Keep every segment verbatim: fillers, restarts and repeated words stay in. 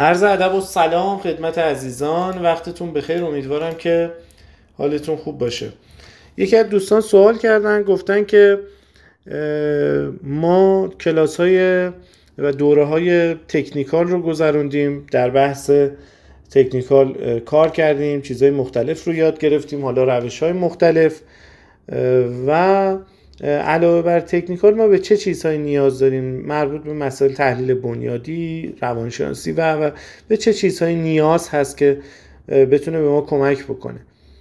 عرض ادب و سلام خدمت عزیزان، وقتتون بخیر. امیدوارم که حالتون خوب باشه. یکی از دوستان سوال کردن، گفتن که ما کلاس های و دوره های تکنیکال رو گذروندیم، در بحث تکنیکال کار کردیم، چیزهای مختلف رو یاد گرفتیم، حالا روش های مختلف، و علاوه بر تکنیکال ما به چه چیزهایی نیاز داریم مربوط به مسائل تحلیل بنیادی، روانشناسی و, و به چه چیزهایی نیاز هست که بتونه به ما کمک بکنه.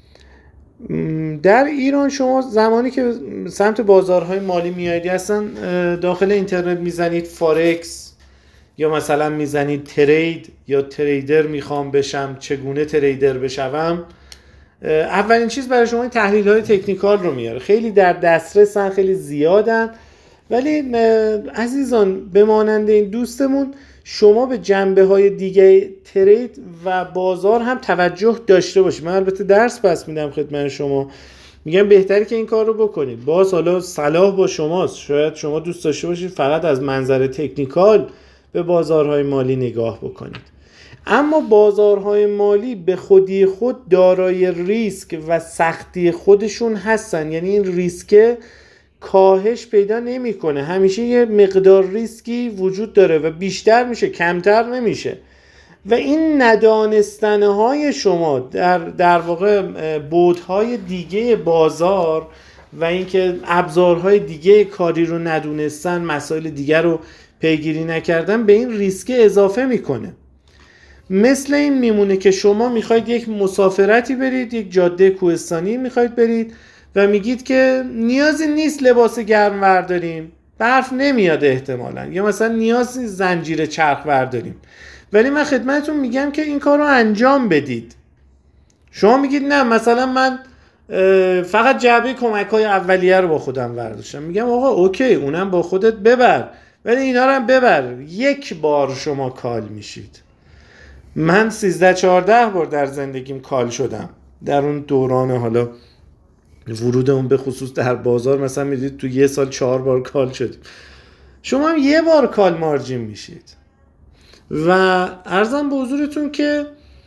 در ایران شما زمانی که سمت بازارهای مالی میایید، اصلا داخل اینترنت میزنید فارکس یا مثلا میزنید ترید یا تریدر میخوام بشم، چگونه تریدر بشم، اولین چیز برای شما این تحلیل های تکنیکال رو میاره. خیلی در دسترسن، خیلی زیادن، ولی عزیزان به مانند این دوستمون شما به جنبه های دیگه ترید و بازار هم توجه داشته باشید. من البته درس پس میدم خدمت شما، میگم بهتره که این کار رو بکنید. باز حالا صلاح با شماست، شاید شما دوست داشته باشید فقط از منظر تکنیکال به بازارهای مالی نگاه بکنید. اما بازارهای مالی به خودی خود دارای ریسک و سختی خودشون هستن، یعنی این ریسک کاهش پیدا نمیکنه، همیشه یه مقدار ریسکی وجود داره و بیشتر میشه، کمتر نمیشه. و این ندانستنهای شما در در واقع بُعدهای دیگه بازار و اینکه ابزارهای دیگه کاری رو ندونستن، مسائل دیگر رو پیگیری نکردن، به این ریسک اضافه میکنه. مثل این میمونه که شما میخواید یک مسافرتی برید، یک جاده کوهستانی میخواید برید و میگید که نیازی نیست لباس گرم برداریم، برف نمیاد احتمالاً، یا مثلا نیاز نیست زنجیر چرخ برداریم، ولی من خدمتتون میگم که این کار رو انجام بدید. شما میگید نه مثلا من فقط جعبه کمک‌های اولیه رو با خودم برداشتم. میگم آقا اوکی، اونم با خودت ببر، ولی اینا رو هم ببر. یک بار شما کال میشید. من سیزده چهارده بار در زندگیم کال شدم در اون دوران، حالا ورودمون به خصوص در بازار، مثلا میدید تو یه سال چهار بار کال شدیم. شما هم یه بار کال مارجین میشید. و عرضم به حضورتون که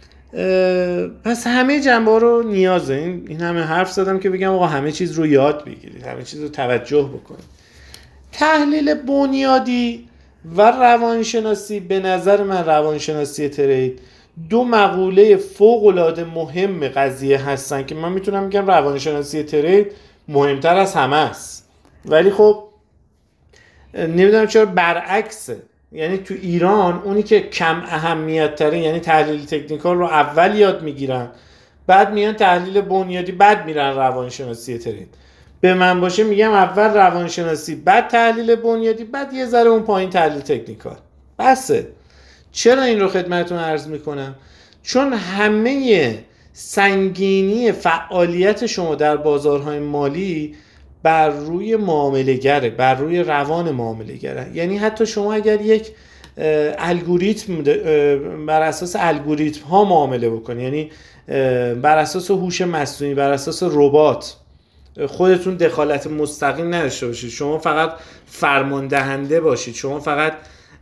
پس همه جنبه رو نیازه. این, این همه حرف زدم که بگم آقا همه چیز رو یاد بگیرید، همه چیز رو توجه بکنید. تحلیل بنیادی و روانشناسی، به نظر من روانشناسی ترید، دو مقوله فوق‌العاده مهم قضیه هستن که من میتونم بگم روانشناسی ترید مهمتر از همه است. ولی خب نمیدونم چرا برعکسه. یعنی تو ایران اونی که کم اهمیت تره، یعنی تحلیل تکنیکال رو اول یاد میگیرن، بعد میان تحلیل بنیادی، بعد میرن روانشناسی ترید. به من باشه میگم اول روانشناسی، بعد تحلیل بنیادی، بعد یه ذره اون پایین تحلیل تکنیکال. بسه. چرا این رو خدمتتون عرض میکنم؟ چون همه سنگینی فعالیت شما در بازارهای مالی بر روی معامله گره، بر روی روان معامله گره. یعنی حتی شما اگر یک الگوریتم بر اساس الگوریتم ها معامله بکنید، یعنی بر اساس هوش مصنوعی، بر اساس ربات، خودتون دخالت مستقیم نداشته باشید، شما فقط فرمان دهنده باشید، شما فقط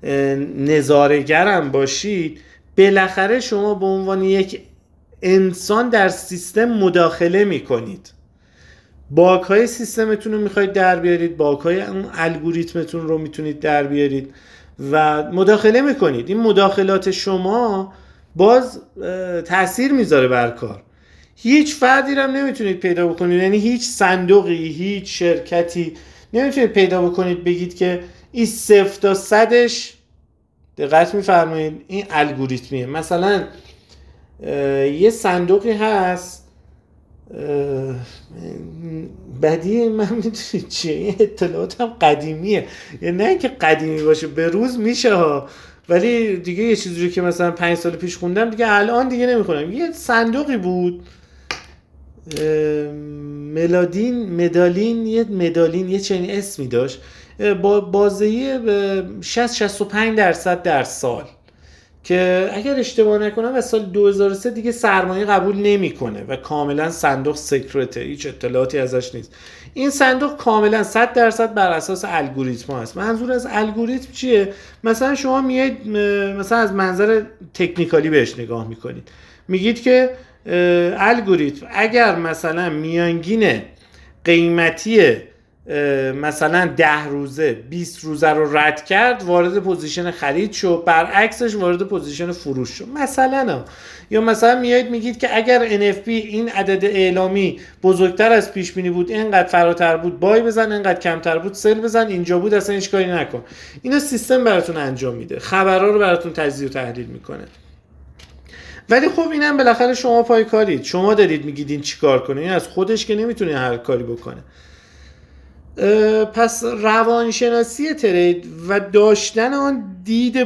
نظاره‌گرم باشید، بالاخره شما به عنوان یک انسان در سیستم مداخله میکنید. باگ‌های سیستمتون رو میخواید در بیارید، باگ‌های اون الگوریتمتون رو میتونید در بیارید و مداخله میکنید. این مداخلات شما باز تأثیر میذاره بر کار. هیچ فردی رو نمیتونید پیدا بکنید، یعنی هیچ صندوقی، هیچ شرکتی نمیتونید پیدا بکنید بگید که این صفر تا صدش، دقت میفرمایید، این الگوریتمیه. مثلا یه صندوقی هست، بدیه، من میدونید چیه، این اطلاعاتم قدیمیه، یعنی نه اینکه قدیمی باشه، به روز میشه ها، ولی دیگه یه چیزی رو که مثلا پنج سال پیش خوندم دیگه الان دیگه نمیخونم. یه صندوقی بود، ملادین مدالین یه مدالین یه چنین اسمی داشت، با بازدهی شصت شصت و پنج درصد در سال. که اگر اشتباه نکنم از سال دو هزار و سه دیگه سرمایه قبول نمیکنه و کاملا صندوق سکرته، هیچ اطلاعاتی ازش نیست. این صندوق کاملا صد درصد بر اساس الگوریتم هست. منظور از الگوریتم چیه؟ مثلا شما میایید مثلا از منظر تکنیکالی بهش نگاه میکنید، میگید که الگوریتم اگر مثلا میانگین قیمتی مثلا ده روزه بیست روزه رو رد کرد، وارد پوزیشن خرید شو، برعکسش وارد پوزیشن فروش شو مثلا. یا مثلا میایید میگید که اگر ان اف پی این عدد اعلامی بزرگتر از پیش بینی بود، اینقدر فراتر بود بای بزن، اینقدر کمتر بود سل بزن، اینجا بود اصلا هیچ کاری نکن. اینو سیستم براتون انجام میده، خبرها رو براتون تجزیه و تحلیل میکنه. ولی خب اینم بالاخره شما پای کارید، شما دارید میگید این چیکار کنه، این از خودش که نمیتونه هر کاری بکنه. پس روانشناسی ترید و داشتن آن دید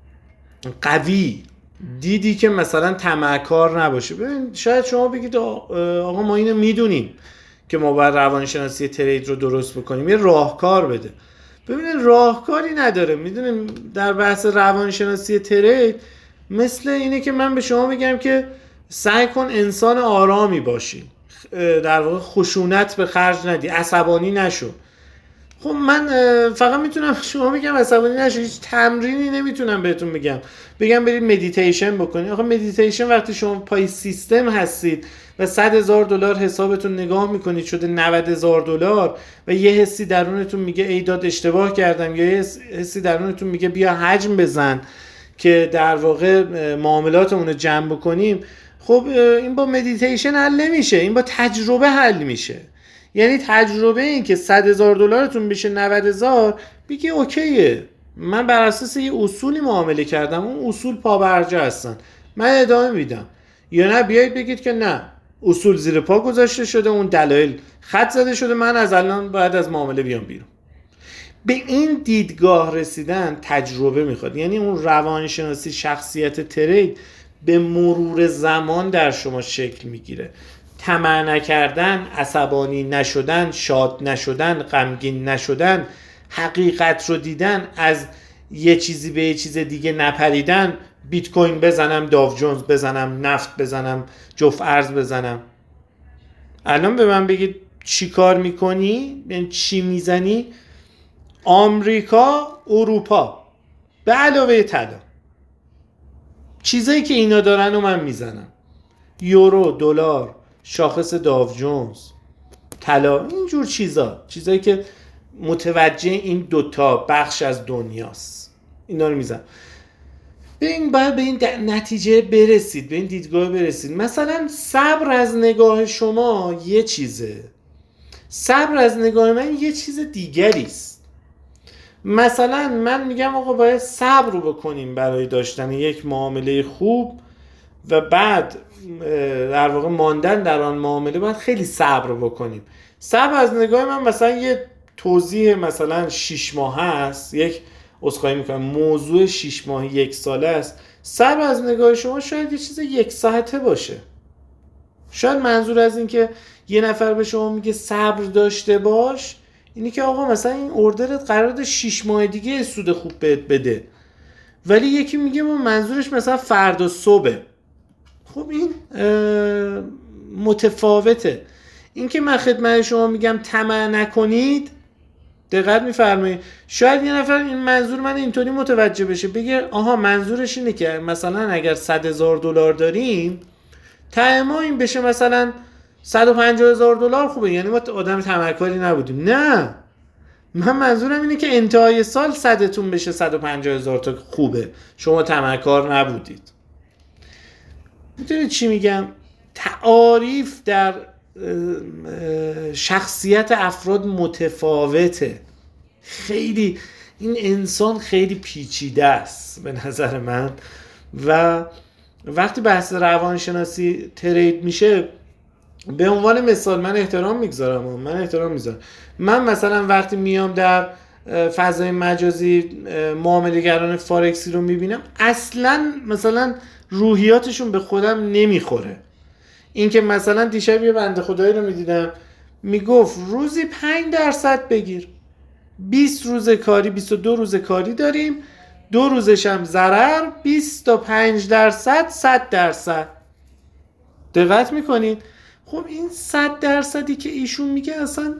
قوی، دیدی که مثلا طمع‌کار نباشه. ببین شاید شما بگید آقا ما اینو میدونیم که ما باید روانشناسی ترید رو درست بکنیم، یه راهکار بده. ببینید راهکاری نداره. میدونیم در بحث روانشناسی ترید مثل اینه که من به شما بگم که سعی کن انسان آرامی باشی، در واقع خشونت به خرج ندی، عصبانی نشو. خب من فقط میتونم شما بگم عصبانی نشو، هیچ تمرینی نمیتونم بهتون بگم بگم برید مدیتیشن بکنید. آخه مدیتیشن وقتی شما پای سیستم هستید و صد هزار دلار حسابتون نگاه میکنید شده نود هزار دلار و یه حسی درونتون میگه ای داد اشتباه کردم، یا یه حسی درونتون میگه بیا حجم بزن که در واقع معاملاتمون رو جمع بکنیم، خب این با مدیتیشن حل نمیشه، این با تجربه حل میشه. یعنی تجربه این که صد هزار دلارتون بشه نود هزار، بگی اوکیه من بر اساس یه اصولی معامله کردم، اون اصول پابرجا هستن، من ادامه میدم. یا نه بیایید بگید که نه اصول زیر پا گذاشته شده، اون دلایل خط زده شده، من از الان باید از معامله بیام بیرون. به این دیدگاه رسیدن تجربه میخواد. یعنی اون روانشناسی شخصیت ترید به مرور زمان در شما شکل میگیره. طمع نکردن، عصبانی نشدن، شاد نشدن، غمگین نشدن، حقیقت رو دیدن، از یه چیزی به یه چیز دیگه نپریدن، بیت کوین بزنم، داو جونز بزنم، نفت بزنم، جفت ارز بزنم. الان به من بگید چی کار میکنی؟ یعنی چی میزنی؟ آمریکا، اروپا به علاوه طلا، چیزایی که اینا دارن رو من میزنم. یورو، دلار، شاخص داو جونز، طلا، اینجور چیزا، چیزایی که متوجه این دوتا بخش از دنیاست، اینا رو میزنم. به این باید به این نتیجه برسید، به این دیدگاه برسید. مثلا صبر از نگاه شما یه چیزه، صبر از نگاه من یه چیز دیگری است. مثلا من میگم آقا باید صبر رو بکنیم برای داشتن یک معامله خوب و بعد در واقع ماندن در آن معامله باید خیلی صبر بکنیم. صبر از نگاه من مثلا یه توضیح مثلا شش ماه است، یک اسخای میکنم موضوع شش ماه یک ساله است. صبر از نگاه شما شاید یه چیز یک ساعته باشه. شاید منظور از این که یه نفر به شما میگه صبر داشته باش اینی که آقا مثلا این اوردرت قراره شش ماه دیگه سود خوب بهت بده، ولی یکی میگه منظورش مثلا فردا صبح. خب این متفاوته. این که من خدمت شما میگم طمع نکنید، دقت میفرمایید، شاید یه نفر این منظور من اینطوری متوجه بشه بگه آها منظورش اینه که مثلا اگر صد هزار دلار داریم ته ما این بشه مثلا صد و پنجاه هزار دلار خوبه، یعنی ما آدم طمع‌کاری نبودیم. نه، من منظورم اینه که انتهای سال صدتون بشه صد و پنجاه هزار تا خوبه، شما طمع‌کار نبودید. میدونید چی میگم؟ تعاریف در شخصیت افراد متفاوته. خیلی این انسان خیلی پیچیده است به نظر من. و وقتی بحث روانشناسی ترید میشه، به عنوان مثال من احترام میگذارم من احترام میذارم من مثلا وقتی میام در فضای مجازی معامله‌گران فارکسی رو میبینم، اصلا مثلا روحیاتشون به خودم نمیخوره. این که مثلا دیشب یه بنده خدایی رو میدیدم میگفت روزی پنج درصد بگیر، بیست روز کاری، بیست و دو روز کاری داریم، دو روزش هم ضرر، بیست تا پنج درصد، صد درصد. دقت میکنید؟ خب این صد درصدی که ایشون میگه اصلا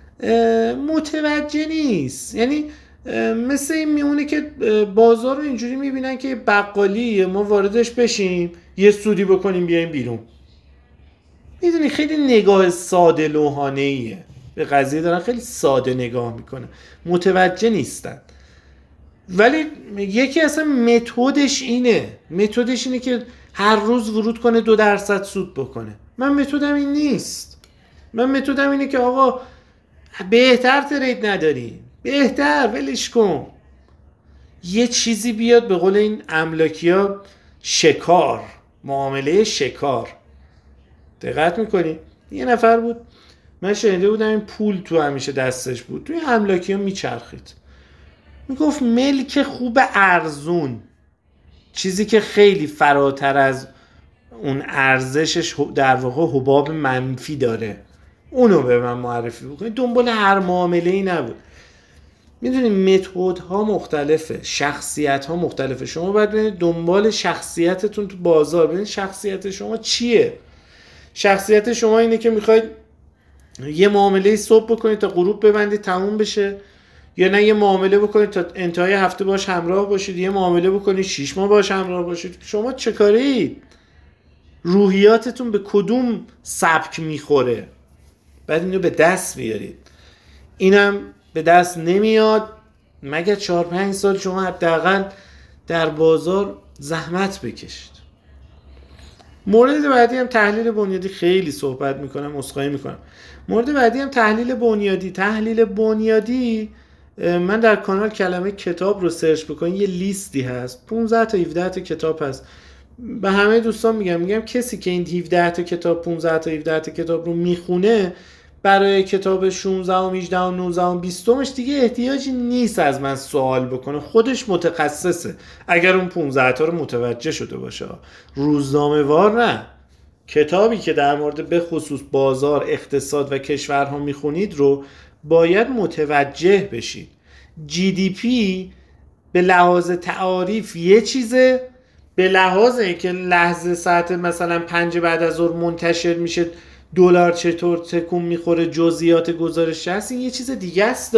متوجه نیست. یعنی مثل این میمونه که بازار رو اینجوری میبینن که بقالی ما واردش بشیم یه سودی بکنیم بیایم بیرون. میدونی خیلی نگاه ساده لوحانه‌ایه به قضیه، دارن خیلی ساده نگاه میکنن، متوجه نیستن. ولی یکی اصلا متدش اینه متدش اینه که هر روز ورود کنه دو درصد سود بکنه. من متدم این نیست. من متدم اینه که آقا بهتر ترید نداری، بهتر ولش کن، یه چیزی بیاد به قول این املاکی ها شکار، معامله شکار. دقت میکنی؟ یه نفر بود من شنیده بودم این پول تو همیشه دستش بود، توی املاکی ها میچرخید، میگفت ملک خوب ارزون، چیزی که خیلی فراتر از اون ارزشش در واقع حباب منفی داره، اونو به من معرفی بکنید. دنبال هر معامله‌ای نبود. میدونید متدها مختلفه، شخصیت ها مختلفه. شما باید ببینید دنبال شخصیتتون تو بازار، ببینید شخصیت شما چیه. شخصیت شما اینه که میخواید یه معامله صبح بکنید تا غروب ببندید تموم بشه، یا نه یه معامله بکنید تا انتهای هفته باش همراه باشید، یه معامله بکنید شش ماه باش همراه باشید؟ شما چه کارید؟ روحیاتتون به کدوم سبک میخوره؟ بعد اینو به دست بیارید. اینم به دست نمیاد مگر چهار پنج سال شما حداقل در بازار زحمت بکشید. مورد بعدی هم تحلیل بنیادی، خیلی صحبت میکنم عذرخواهی میکنم. مورد بعدی هم تحلیل بنیادی. تحلیل بنیادی من در کانال کلمه کتاب رو سرچ بکنید یه لیستی هست، پانزده تا هفده تا کتاب هست. به همه دوستان میگم میگم کسی که این هفده تا کتاب پانزده تا هفده تا کتاب رو میخونه برای کتاب شانزده و هجده و نوزده و بیست دیگه احتیاجی نیست از من سوال بکنه، خودش متخصصه اگر اون پانزده تا رو متوجه شده باشه. روزنامه وار نه، کتابی که در مورد به خصوص بازار، اقتصاد و کشورها میخونید رو باید متوجه بشید. جی دی پی به لحاظ تعاریف یه چیزه، به لحاظ اینکه لحظه ساعت مثلا پنج بعد از ظهر منتشر میشه دلار چطور تکون میخوره، جزئیات گزارش هست، این یه چیز دیگه است.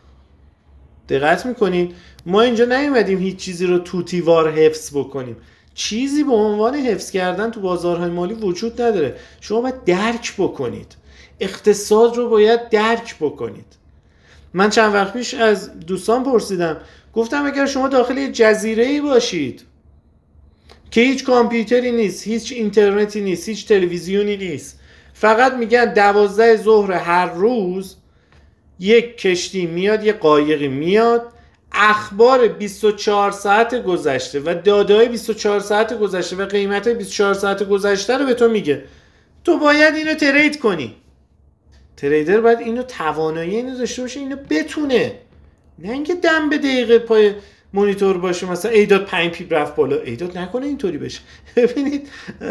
دقت میکنین؟ ما اینجا نیومدیم هیچ چیزی رو توتیوار حفظ بکنیم. چیزی به عنوان حفظ کردن تو بازارهای مالی وجود نداره. شما باید درک بکنید، اقتصاد رو باید درک بکنید. من چند وقت پیش از دوستان پرسیدم، گفتم اگر شما داخل یه جزیره‌ای باشید که هیچ کامپیوتری نیست، هیچ اینترنتی نیست، هیچ تلویزیونی نیست، فقط میگن دوازده ظهر هر روز یک کشتی میاد، یه قایقی میاد، اخبار بیست و چهار ساعت گذشته و داده‌های بیست و چهار ساعت گذشته و قیمت بیست و چهار ساعت گذشته رو به تو میگه، تو باید اینو ترید کنی. تریدر باید اینو توانایی اینو داشته باشه، اینو بتونه، نه اینکه دم به دقیقه پای مانیتور باشه مثلا ایداد پنج پیپ رفت بالا، ایداد نکنه اینطوری بشه. ببینید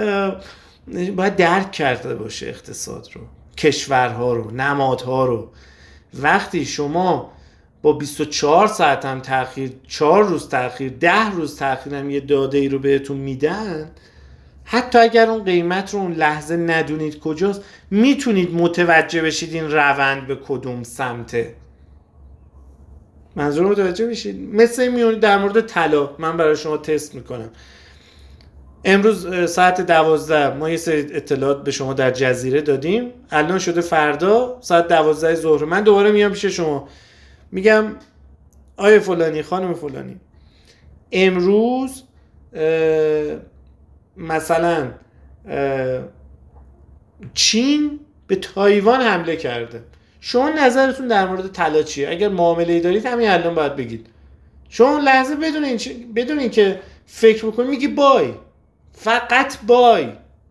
باید درک کرده باشه اقتصاد رو، کشورها رو، نمادها رو. وقتی شما با بیست و چهار ساعت هم تأخیر، چهار روز تأخیر، ده روز تأخیر هم یه داده ای رو بهتون میدن، حتی اگر اون قیمت رو اون لحظه ندونید کجاست، میتونید متوجه بشید این روند به کدوم سمته. منظور متوجه بشید؟ مثل میونی در مورد طلا من برای شما تست میکنم. امروز ساعت دوازده ما یه سری اطلاعات به شما در جزیره دادیم، الان شده فردا ساعت دوازده ظهر، من دوباره میام پیش شما میگم آیه فلانی، خانم فلانی، امروز مثلا چین به تایوان حمله کرده، شما نظرتون در مورد طلا چیه؟ اگر معامله‌ای دارید همین الان باید بگید. شما لحظه بدون این بدون این که فکر بکنید میگی بای، فقط بای.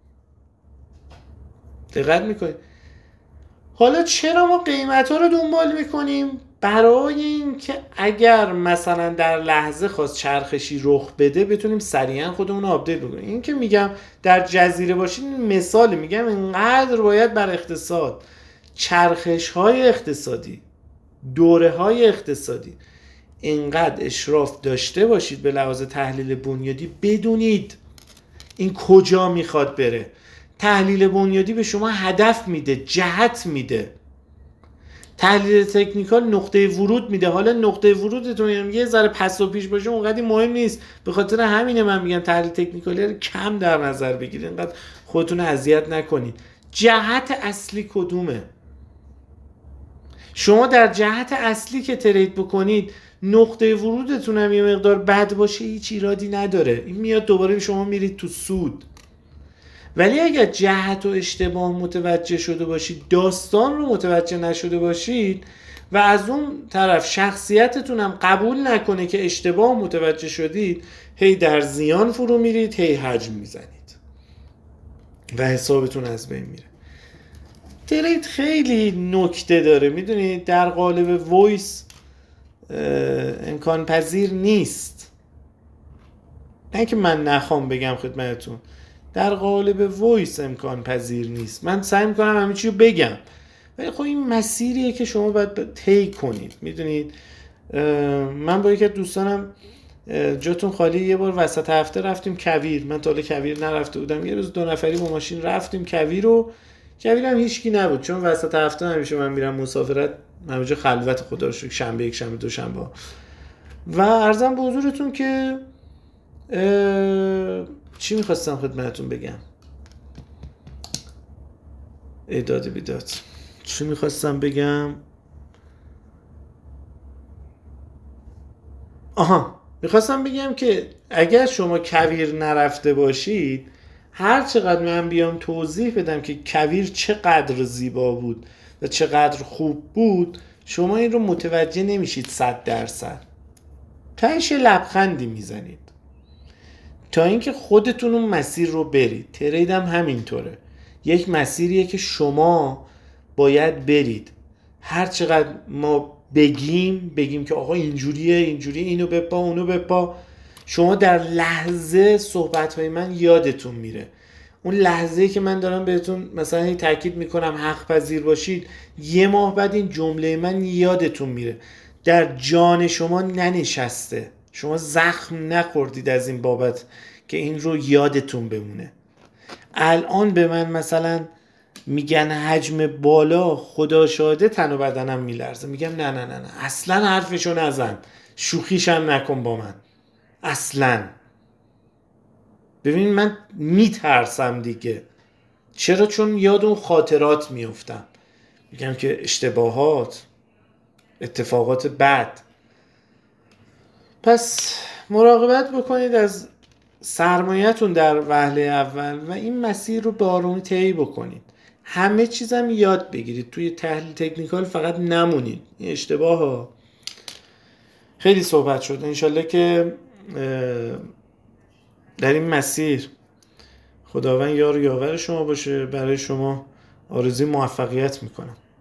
دقت میکنید؟ حالا چرا ما قیمت ها رو دنبال میکنیم؟ برای این که اگر مثلا در لحظه خواست چرخشی رخ بده بتونیم سریعا خودمون رو آپدیت بکنیم. این که میگم در جزیره باشید مثال میگم، اینقدر باید بر اقتصاد، چرخش های اقتصادی، دوره های اقتصادی اینقدر اشراف داشته باشید به لحاظ تحلیل بنیادی، بدونید این کجا میخواد بره. تحلیل بنیادی به شما هدف میده، جهت میده. تحلیل تکنیکال نقطه ورود میده. حالا نقطه ورودتون یه ذره پس و پیش باشه اونقدر مهم نیست. به خاطر همینه من میگم تحلیل تکنیکالی رو کم در نظر بگیرید، اینقدر خودتون اذیت نکنید. جهت اصلی کدومه؟ شما در جهت اصلی که ترید بکنید نقطه ورودتون هم یه مقدار بد باشه هیچ ایرادی نداره، این میاد دوباره شما میرید تو سود. ولی اگر جهت و اشتباه متوجه شده باشید، داستان رو متوجه نشده باشید و از اون طرف شخصیتتون هم قبول نکنه که اشتباه متوجه شدید، هی در زیان فرو میرید، هی حجم میزنید و حسابتون از بین میره. ترید خیلی نکته داره، میدونید در قالب وایس امکان پذیر نیست. نه که من نخوام بگم خدمتتون، در قالب وایس امکان پذیر نیست. من سعی میکنم همه چی رو بگم، ولی خب این مسیریه که شما باید طی کنید. میدونید من با یکی از دوستانم جاتون خالی یه بار وسط هفته رفتیم کویر. من تا حالا کویر نرفته بودم. یه روز دو نفری با ماشین رفتیم کویر رو. کویر هم هیچکی نبود چون وسط هفته همیشه من میرم مسافرت، همونجا خلوت خدا رو شکر، شنبه یک شنبه دو شنبه. و عرضم به حضورتون که چی میخواستم خدمتتون بگم؟ ایداد بیداد چی میخواستم بگم؟ آها، میخواستم بگم که اگر شما کویر نرفته باشید، هر چقدر من بیام توضیح بدم که کویر چقدر زیبا بود و چقدر خوب بود، شما این رو متوجه نمیشید صد درصد. تهش لبخندی میزنید تا اینکه خودتون اون مسیر رو برید. ترید هم همینطوره، یک مسیریه که شما باید برید. هر چقدر ما بگیم بگیم که آقا اینجوریه اینجوریه، اینو بپا اونو بپا، شما در لحظه صحبت‌های من یادتون میره. اون لحظه‌ای که من دارم بهتون مثلا هی تاکید میکنم حق پذیر باشید، یه ماه بعد این جمله من یادتون میره، در جان شما ننشسته، شما زخم نخوردید از این بابت که این رو یادتون بمونه. الان به من مثلا میگن حجم بالا، خدا شاهده تن و بدنم میلرزه، میگم نه نه نه نه اصلا حرفشو نزن، شوخیش هم نکن با من اصلا. ببین من میترسم دیگه. چرا؟ چون یاد اون خاطرات میفتم، میگم که اشتباهات، اتفاقات بد. پس مراقبت بکنید از سرمایه‌تون در وهله اول و این مسیر رو به آرومی طی بکنید. همه چیزم یاد بگیرید، توی تحلیل تکنیکال فقط نمونید. این اشتباه ها خیلی صحبت شد. انشالله که در این مسیر خداوند یار و یاور شما باشه. برای شما آرزوی موفقیت میکنم.